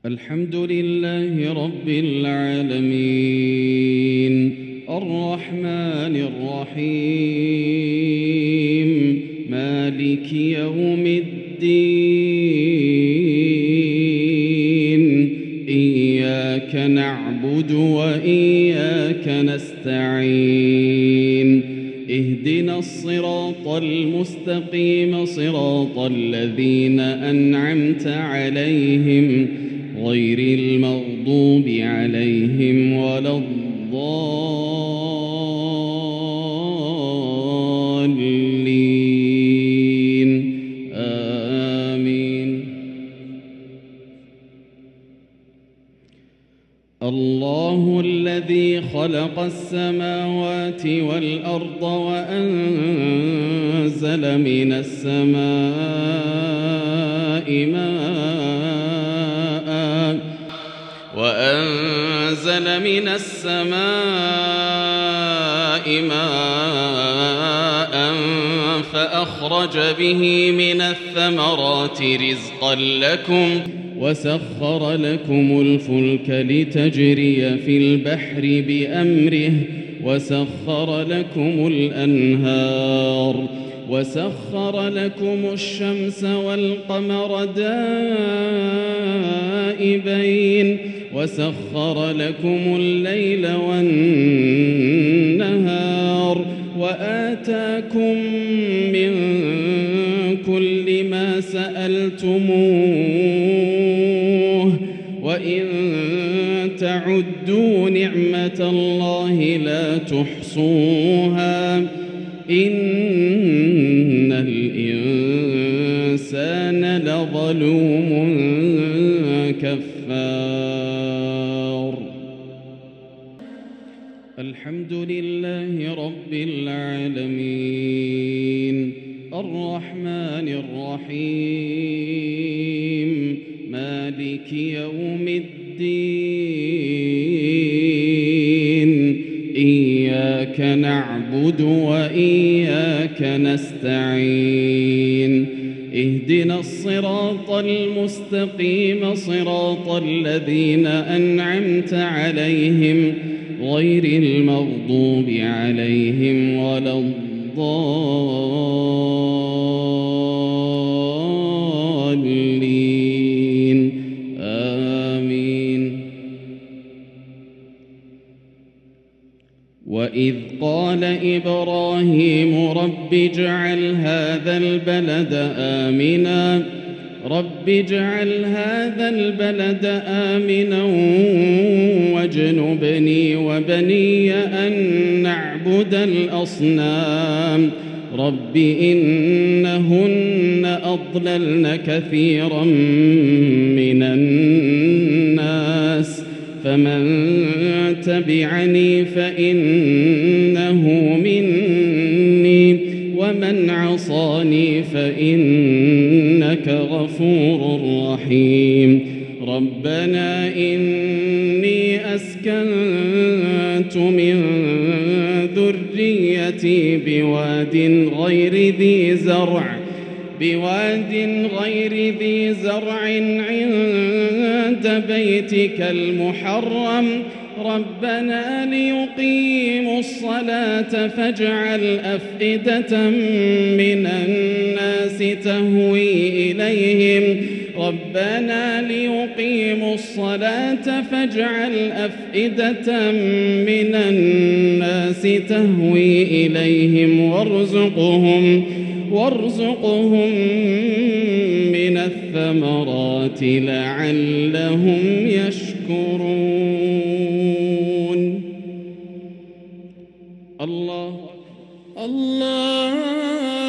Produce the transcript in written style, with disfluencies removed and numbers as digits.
الحمد لله رب العالمين الرحمن الرحيم مالك يوم الدين إياك نعبد وإياك نستعين اهدنا الصراط المستقيم صراط الذين أنعمت عليهم غير المغضوب عليهم ولا الضالين آمين. الله الذي خلق السماوات والأرض وأنزل من السماء ماء فأخرج به من الثمرات رزقا لكم وسخر لكم الفلك لتجري في البحر بأمره وسخر لكم الأنهار وسخر لكم الشمس والقمر دائبين وسخر لكم الليل والنهار وآتاكم من كل ما سألتموه وإن تعدوا نعمة الله لا تحصوها إن الإنسان لظلوم كفار. الحمد لله رب العالمين الرحمن الرحيم مالك يوم الدين إياك نعبد وإياك نستعين اهدنا الصراط المستقيم صراط الذين أنعمت عليهم غير المغضوب عليهم ولا الضالين آمين. وإذ قال إبراهيم رب اجعل هذا البلد آمنا واجنبني وبني أن نعبد الأصنام رب إنهن أضللن كثيرا من الناس فمن تبعني فإنه مني ومن عصاني فإنك غفور رحيم. ربنا إني أسكنت من ذريتي بواد غير ذي زرع عند بيتك المحرم ربنا ليقيموا الصلاة فاجعل أفئدة من الناس تهوي إليهم وارزقهم من الثمرات لعلهم يشكرون. الله